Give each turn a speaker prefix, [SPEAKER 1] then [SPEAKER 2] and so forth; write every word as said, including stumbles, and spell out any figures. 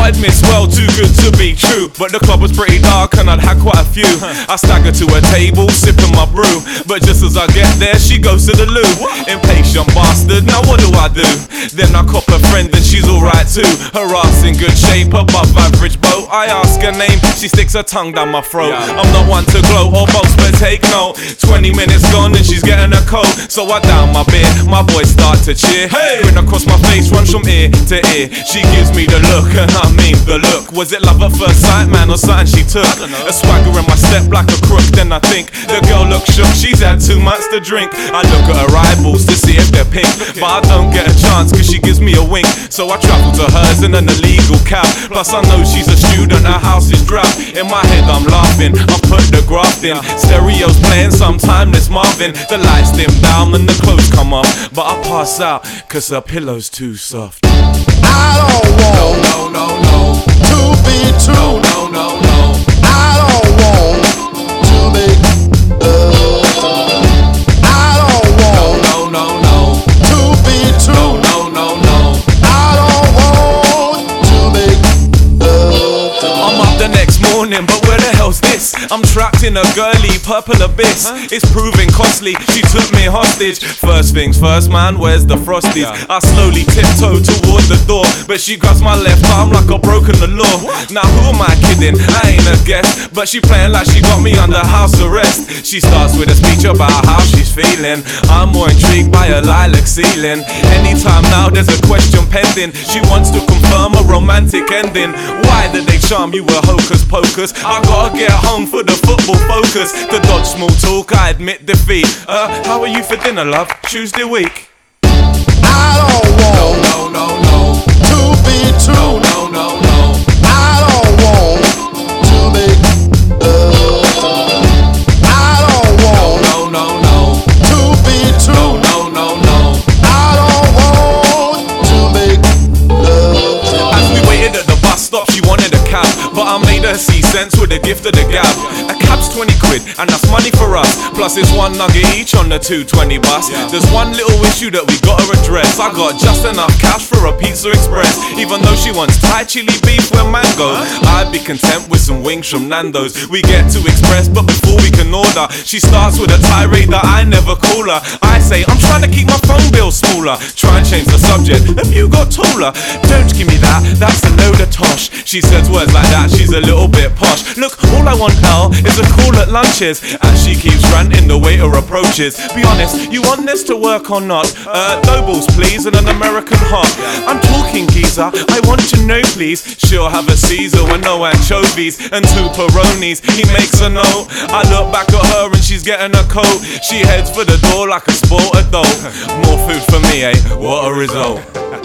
[SPEAKER 1] I admit, well, too good to be true. But the club was pretty dark and I'd had quite a few. I staggered to a table, sipping my brew. But just as I get there, she goes to the loo. Impatient bastard, now what do I do? Then I cop a friend and she's alright too. Her ass in good shape, above average boat. I ask her name, she sticks her tongue down my throat. I'm not one to gloat or boast, but take note. Twenty minutes gone and she's getting a coat. So I down my beer, my boys start to cheer. Hey! Grin across my face, runs from ear to ear. She gives me the look, and I mean the look. Was it love at first sight, man, or something she took? A swagger in my step like a crook. Then I think the girl looks shook, she's had too much to drink. I look at her eyeballs to see if they're pink, but I don't get a chance cause she gives me a wink. So I travel to hers in an illegal cab. Plus I know she's a student, her house is drab. In my head I'm laughing, I put the graft in. Stereo's playing some timeless Marvin. The lights dim down and the clothes come off, but I pass out cause her pillow's too soft.
[SPEAKER 2] I don't want
[SPEAKER 1] no, no, no, no.
[SPEAKER 2] to be true.
[SPEAKER 1] No, no, no, no.
[SPEAKER 2] I don't want to make love. I don't want
[SPEAKER 1] No, no, no,
[SPEAKER 2] to be true.
[SPEAKER 1] no, no, no, no.
[SPEAKER 2] I don't want to make love.
[SPEAKER 1] I'm up the next morning, but where the hell's this? I'm trapped in a girly purple abyss. It's proving costly, she took me hostage. First things first, man, where's the frosties? I slowly tiptoe toward the door, but she grabs my left arm like I've broken the law. Now who am I kidding? I ain't a guest, but she playing like she got me under house arrest. She starts with a speech about how she's feeling. I'm more intrigued by her lilac ceiling. Anytime now there's a question pending. She wants to confirm a romantic ending. Why did they charm you with hocus pocus? I gotta get home for the football focus. To dodge small talk, I admit defeat. Uh, how are you for dinner, love? Tuesday week.
[SPEAKER 2] I don't want
[SPEAKER 1] No, no, no,
[SPEAKER 2] to be true.
[SPEAKER 1] no, no, no, no.
[SPEAKER 2] I don't want to make love. I don't want
[SPEAKER 1] No, no, no,
[SPEAKER 2] to be true.
[SPEAKER 1] no, no, no.
[SPEAKER 2] I don't want to make love.
[SPEAKER 1] As we waited at the bus stop, she wanted a cab, but I made her see sense with the gift of the gab. A cab's twenty quid, and that's money for us. Plus it's one nugget each on the two twenty bus. There's one little issue that we gotta address. I got just enough cash for a Pizza Express. Even though she wants Thai chili beef with mango, I'd be content with some wings from Nando's. We get to Express, but before we can order, she starts with a tirade that I never call her. I say, I'm trying to keep my phone bill smaller. Try and change the subject, have you got taller? Don't give me that, that's a load of tosh. She says words like that, she's a little bit posh. Look, all I want, L, is a call at lunches. And she keeps ranting, the waiter approaches. Be honest, you want this to work or not? Uh, doughballs please, and an American hot. I'm talking geezer, I want to know please. She'll have a Caesar with no anchovies and two Peronis. He makes a note, I look back at her and she's getting a coat. She heads for the door like a sport adult. More food for me, eh? What a result.